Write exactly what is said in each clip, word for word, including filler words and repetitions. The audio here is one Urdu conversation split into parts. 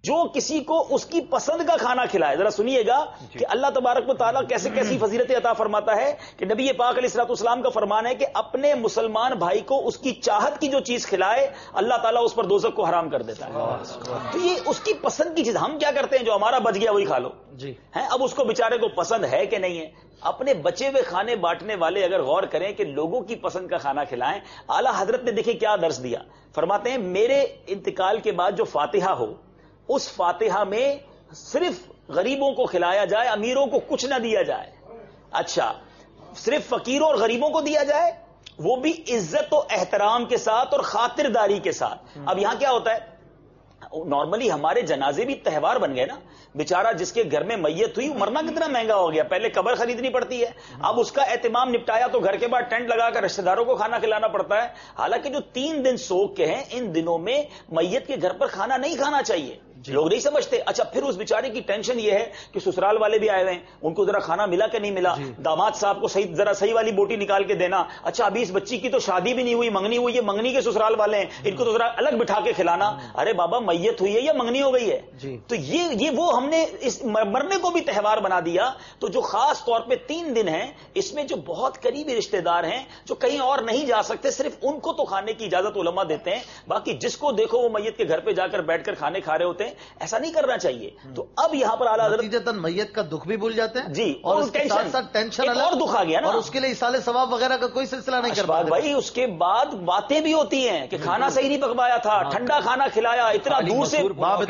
جو کسی کو اس کی پسند کا کھانا کھلائے. ذرا سنیے گا کہ اللہ تبارک و تعالیٰ کیسے کیسی فضیلتیں عطا فرماتا ہے کہ نبی پاک علیہ الصلوۃ والسلام کا فرمان ہے کہ اپنے مسلمان بھائی کو اس کی چاہت کی جو چیز کھلائے اللہ تعالیٰ اس پر دوزخ کو حرام کر دیتا ہے. تو یہ اس کی پسند کی چیز. ہم کیا کرتے ہیں جو ہمارا بچ گیا وہی کھا لو جی ہیں. اب اس کو بیچارے کو پسند ہے کہ نہیں ہے. اپنے بچے ہوئے کھانے بانٹنے والے اگر غور کریں کہ لوگوں کی پسند کا کھانا کھلائیں. اعلیٰ حضرت نے دیکھیں کیا درس دیا. فرماتے ہیں میرے انتقال کے بعد جو فاتحہ ہو اس فاتحہ میں صرف غریبوں کو کھلایا جائے, امیروں کو کچھ نہ دیا جائے. اچھا, صرف فقیروں اور غریبوں کو دیا جائے, وہ بھی عزت و احترام کے ساتھ اور خاطرداری کے ساتھ. اب یہاں کیا ہوتا ہے, نارملی ہمارے جنازے بھی تہوار بن گئے نا. بیچارہ جس کے گھر میں میت ہوئی مرنا کتنا مہنگا ہو گیا. پہلے قبر خریدنی پڑتی ہے, اب اس کا اہتمام نپٹایا تو گھر کے بعد ٹینٹ لگا کر رشتہ داروں کو کھانا کھلانا پڑتا ہے. حالانکہ جو تین دن سوگ کے ہیں ان دنوں میں میت کے گھر پر کھانا نہیں کھانا چاہیے. لوگ نہیں سمجھتے. اچھا, پھر اس بیچارے کی ٹینشن یہ ہے کہ سسرال والے بھی آئے ہوئے ہیں, ان کو ذرا کھانا ملا کہ نہیں ملا. داماد صاحب کو صحیح ذرا صحیح والی بوٹی نکال کے دینا. اچھا, ابھی اس بچی کی تو شادی بھی نہیں ہوئی, منگنی ہوئی ہے, منگنی کے سسرال والے ہیں, ان کو تو ذرا الگ بٹھا کے کھلانا. ارے بابا, میت ہوئی ہے یا منگنی ہو گئی ہے؟ تو یہ یہ وہ ہم نے اس مرنے کو بھی تہوار بنا دیا. تو جو خاص طور پہ تین دن ہیں اس میں جو بہت قریبی رشتہ دار ہیں جو کہیں اور نہیں جا سکتے, صرف ان کو تو کھانے کی اجازت علماء دیتے ہیں. باقی جس کو دیکھو وہ میت کے گھر پہ جا کر بیٹھ کر کھانے کھا رہے ہوتے ہیں. ایسا نہیں کرنا چاہیے. تو اب یہاں پر اعلیٰ حضرت میت کا دکھ بھی بھول جاتے ہیں جی, اور اس کے ساتھ ساتھ ٹینشن اور دکھ آ گیا نا, اور اس کے لیے ایصال ثواب وغیرہ کا کوئی سلسلہ نہیں کر پاتے بھائی. اس کے بعد باتیں بھی ہوتی ہیں کہ کھانا صحیح نہیں پکوایا تھا, ٹھنڈا کھانا کھلایا, اتنا دور سے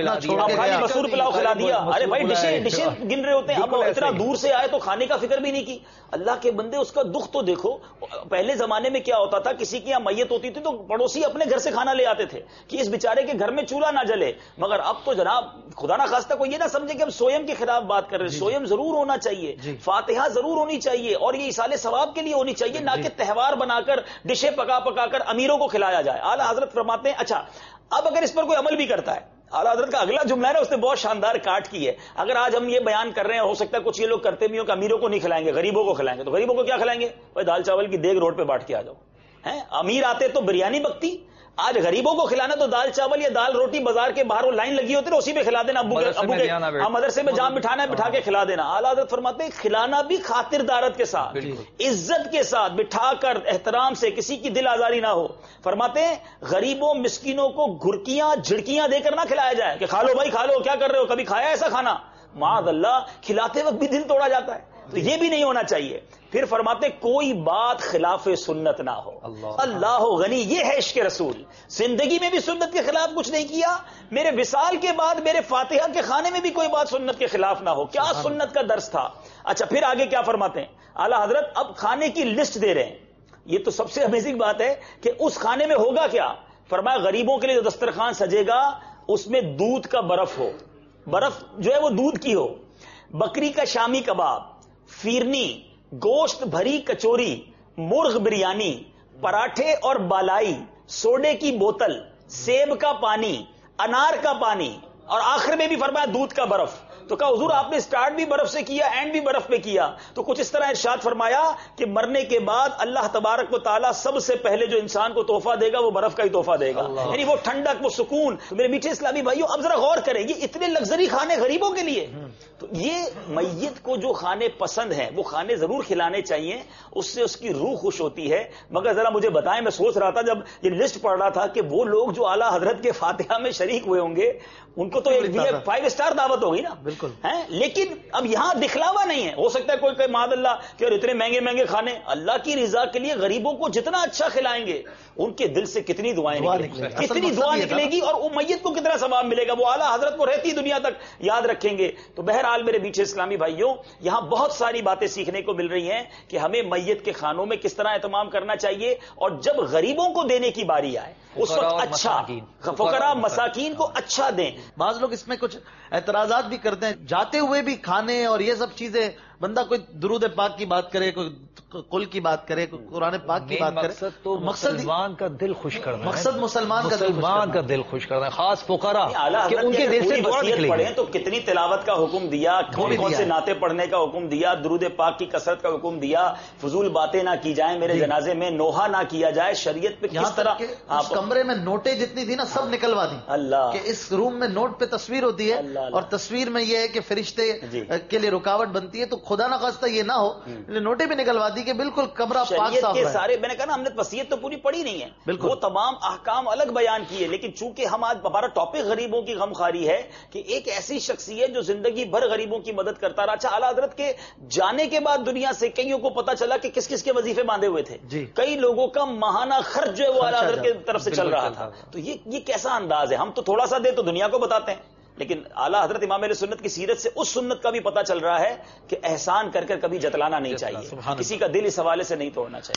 مسور پلاؤ کھلا دیا. ارے بھائی, ڈشیں ڈشیں گن رہے ہوتے ہیں, اب اتنا دور سے آئے تو کھانے کا فکر بھی نہیں کی. اللہ کے بندے, اس کا دکھ تو دیکھو. پہلے زمانے میں کیا ہوتا تھا, کسی کی یہاں میت ہوتی تھی تو پڑوسی اپنے گھر سے کھانا لے آتے تھے کہ اس بیچارے کے گھر میں چولہا نہ جلے. مگر اب تو جناب خدا نہ خواستہ کوئی یہ نہ سمجھے کہ ہم سویم کے خلاف بات کر رہے ہیں. سویم ضرور ہونا چاہیے, فاتحہ ضرور ہونی چاہیے, اور یہ ایصال ثواب کے لیے ہونی چاہیے, نہ کہ تہوار بنا کر ڈشیں پکا پکا کر امیروں کو کھلایا جائے. اعلیٰ حضرت فرماتے ہیں اچھا, اب اگر اس پر کوئی عمل بھی کرتا ہے, اعلیٰ حضرت کا اگلا جملہ ہے نا, اس نے بہت شاندار کاٹ کی ہے. اگر آج ہم یہ بیان کر رہے ہیں, ہو سکتا ہے کچھ یہ لوگ کرتے بھی ہوں کہ امیروں کو نہیں کھلائیں گے, غریبوں کو کھلائیں گے. تو غریبوں کو کیا کھلائیں گے بھائی؟ دال چاول کی دیگ روڈ پہ بانٹ کے آ جاؤ. ہیں امیر آتے تو بریانی بکتی, آج غریبوں کو کھلانا تو دال چاول یا دال روٹی بازار کے باہر وہ لائن لگی ہوتی ہے, اسی پہ کھلا دینا. ابو کے ابو کے مدرسے میں جام بٹھانا ہے, بٹھا کے کھلا دینا. اعلیٰ حضرت فرماتے ہیں کھلانا بھی خاطردارت کے ساتھ, عزت کے ساتھ, بٹھا کر احترام سے, کسی کی دل آزاری نہ ہو. فرماتے ہیں غریبوں مسکینوں کو گھرکیاں جھڑکیاں دے کر نہ کھلایا جائے کہ کھا لو بھائی کھا لو, کیا کر رہے ہو, کبھی کھایا ایسا کھانا؟ معاذ اللہ, کھلاتے وقت بھی دل توڑا جاتا ہے. تو یہ بھی نہیں ہونا چاہیے. پھر فرماتے کوئی بات خلاف سنت نہ ہو. اللہ غنی, یہ ہے عشق رسول. زندگی میں بھی سنت کے خلاف کچھ نہیں کیا, میرے وصال کے بعد میرے فاتحہ کے کھانے میں بھی کوئی بات سنت کے خلاف نہ ہو. کیا سنت کا درس تھا. اچھا, پھر آگے کیا فرماتے ہیں اعلیٰ حضرت؟ اب کھانے کی لسٹ دے رہے ہیں. یہ تو سب سے امیزنگ بات ہے کہ اس کھانے میں ہوگا کیا. فرمایا غریبوں کے لیے جو دسترخوان سجے گا اس میں دودھ کا برف ہو, برف جو ہے وہ دودھ کی ہو, بکری کا شامی کباب, فیرنی, گوشت بھری کچوری, مرغ بریانی, پراٹھے اور بالائی, سوڈے کی بوتل, سیب کا پانی, انار کا پانی, اور آخر میں بھی فرمایا دودھ کا برف. تو کہا حضور آپ نے سٹارٹ بھی برف سے کیا, اینڈ بھی برف پہ کیا. تو کچھ اس طرح ارشاد فرمایا کہ مرنے کے بعد اللہ تبارک و تعالیٰ سب سے پہلے جو انسان کو تحفہ دے گا وہ برف کا ہی تحفہ دے گا, یعنی وہ ٹھنڈک, وہ سکون. تو میرے میٹھے اسلامی بھائیوں, اب ذرا غور کریں, یہ اتنے لگژری کھانے غریبوں کے لیے. تو یہ میت کو جو کھانے پسند ہیں وہ کھانے ضرور کھلانے چاہیے, اس سے اس کی روح خوش ہوتی ہے. مگر ذرا مجھے بتائیں, میں سوچ رہا تھا جب یہ لسٹ پڑھ رہا تھا کہ وہ لوگ جو اعلیٰ حضرت کے فاتحہ میں شریک ہوئے ہوں گے ان کو تو ایک فائیو اسٹار دعوت ہوگی نا. بالکل. لیکن اب یہاں دکھلاوا نہیں ہے. ہو سکتا ہے کوئی کوئی معاذ اللہ کہ اور اتنے مہنگے مہنگے کھانے, اللہ کی رضا کے لیے غریبوں کو جتنا اچھا کھلائیں گے ان کے دل سے کتنی دعائیں نکلیں, کتنی دعا نکلے گی, اور وہ میت کو کتنا ثواب ملے گا. وہ اعلیٰ حضرت کو رہتی دنیا تک یاد رکھیں گے. تو بہرحال میرے میٹھے اسلامی بھائیوں, یہاں بہت ساری باتیں سیکھنے کو مل رہی ہیں کہ ہمیں میت کے کھانوں میں کس طرح اہتمام کرنا چاہیے, اور جب غریبوں کو دینے کی باری آئے اس وقت اچھا, فقراء مساکین کو اچھا دیں. بعض لوگ اس میں کچھ اعتراضات بھی کرتے ہیں, جاتے ہوئے بھی کھانے اور یہ سب چیزیں بندہ کوئی درود پاک کی بات کرے، کوئی قل کی بات کرے، کوئی قرآن پاک کی بات کرے، مقصد تو مسلمان کا دل خوش کرنا، مقصد مسلمان کا مسلمان کا دل خوش کرنا ہے، خاص فقراء کہ ان کے دل سے نکلے پڑھیں تو کتنی تلاوت کا حکم دیا، کون کون سے نعتیں پڑھنے کا حکم دیا، درود پاک کی کثرت کا حکم دیا، فضول باتیں نہ کی جائیں میرے جنازے میں، نوحہ نہ کیا جائے، شریعت پہ کس طرح اس کمرے میں نوٹیں جتنی تھی نا سب نکلوا دی اللہ کہ اس روم میں نوٹ پہ تصویر ہوتی ہے اور تصویر میں یہ ہے کہ فرشتے کے لیے رکاوٹ بنتی ہے، تو خدا نہ خواستہ یہ نہ ہو، نوٹیں بھی نکلوا دی کہ بالکل کمرہ پاک صاف ہے۔ سارے میں نے کہا نا ہم نے وصیت تو پوری پڑھی نہیں ہے، وہ تمام احکام الگ بیان کیے، لیکن چونکہ ہم آج ہمارا ٹاپک غریبوں کی غمخواری ہے کہ ایک ایسی شخصیت جو زندگی بھر غریبوں کی مدد کرتا رہا۔ اچھا اعلیٰ حضرت کے جانے کے بعد دنیا سے کئیوں کو پتا چلا کہ کس کس کے وظیفے باندھے ہوئے تھے، کئی لوگوں کا ماہانہ خرچ جو ہے وہ اعلیٰ حضرت کی طرف سے چل رہا تھا، تو یہ یہ کیسا انداز ہے؟ ہم تو تھوڑا سا دے تو دنیا کو بتاتے ہیں، لیکن اعلیٰ حضرت امام اہل سنت کی سیرت سے اس سنت کا بھی پتہ چل رہا ہے کہ احسان کر کر کبھی جتلانا نہیں چاہیے، کسی کا دل اس حوالے سے نہیں توڑنا چاہیے۔